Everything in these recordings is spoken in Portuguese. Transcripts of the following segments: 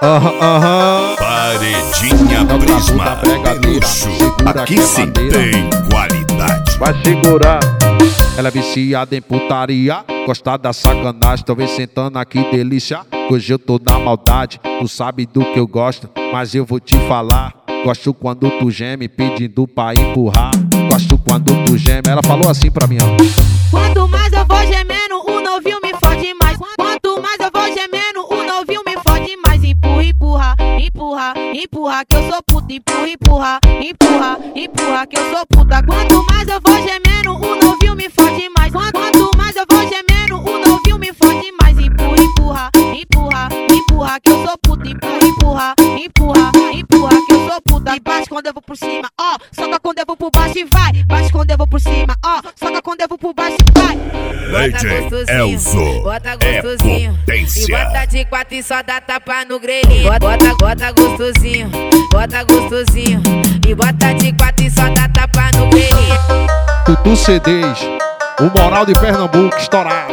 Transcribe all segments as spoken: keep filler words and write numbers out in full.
Aham, aham. Paredinha Prisma de luxo. Aqui sim tem qualidade. Vai segurar. Ela é viciada em putaria, gosta da sacanagem. Tô vendo sentando aqui, delícia. Hoje eu tô na maldade, tu sabe do que eu gosto, mas eu vou te falar. Gosto quando tu geme pedindo pra empurrar. Gosto quando tu geme. Ela falou assim pra mim, ó. Quanto mais eu vou gemendo, o novinho me fode mais. Quanto mais eu vou gemendo, o novinho me fode mais. Empurra, empurra, empurra, empurra, que eu sou puta. Empurra, empurra, empurra, empurra, que eu sou puta. Quanto mais eu vou gemendo, o novinho me fode mais. Quanto mais eu vou gemendo, o novinho me fode mais. Empurra, empurra, empurra, empurra, que eu sou puta. Empurra, empurra, empurra, empurra, que eu sou puta. E bate quando eu vou por cima, ó. Soca quando eu vou por baixo e vai. Bate quando eu vou por cima, ó. Soca quando eu vou por baixo e vai. D J Elzo bota é gostosinho, potência. e bota de quatro e só dá tapa no grelhinho. Bota, bota gostosinho, bota gostosinho, e bota de quatro e só dá tapa no grelhinho. Tutu C Ds, o moral de Pernambuco estourado.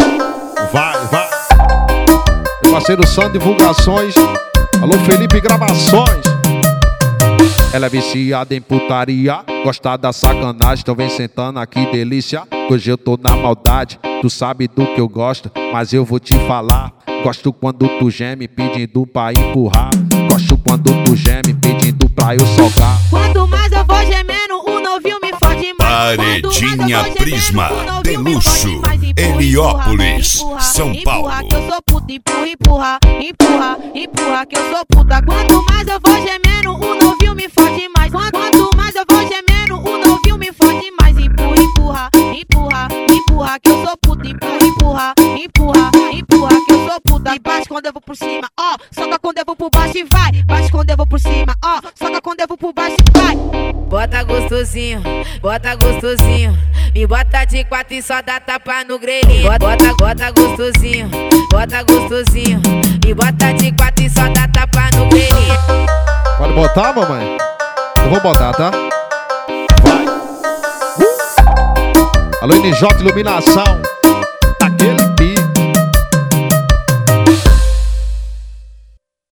Vai, vai. Meu parceiro Sandro Divulgações. Alô Felipe Gravações. Ela é viciada em putaria, gosta da sacanagem. Tô vem sentando aqui, delícia. Hoje eu tô na maldade, tu sabe do que eu gosto, mas eu vou te falar. Gosto quando tu geme pedindo pra empurrar. Gosto quando tu geme pedindo pra eu socar. Quanto mais eu vou gemendo, o novinho me fode mais. Paredinha Prisma de luxo, Heliópolis, São Paulo. Empurra, que eu sou puta. Empurra, empurra, empurra, empurra, que eu sou puta. Quanto mais eu vou gemendo, o novinho me fode mais. Quanto mais eu vou gemendo, o novinho me fode mais. Empurra, empurra, empurra, empurra, que eu sou puta. Empurra, empurra, empurra, empurra, que eu sou puta. E bate quando eu vou por cima, ó. Soca quando eu vou por baixo e vai. Bate quando eu vou por cima, ó. Soca quando eu vou por baixo e vai. Bota gostosinho, bota gostosinho, e bota de quatro e só dá tapa no grelhinho. Bota, bota gostosinho, bota gostosinho, e bota de quatro e só dá tapa no grelhinho. Pode botar, mamãe? Eu vou botar, tá? Vai. Uh! Alô N J Iluminação.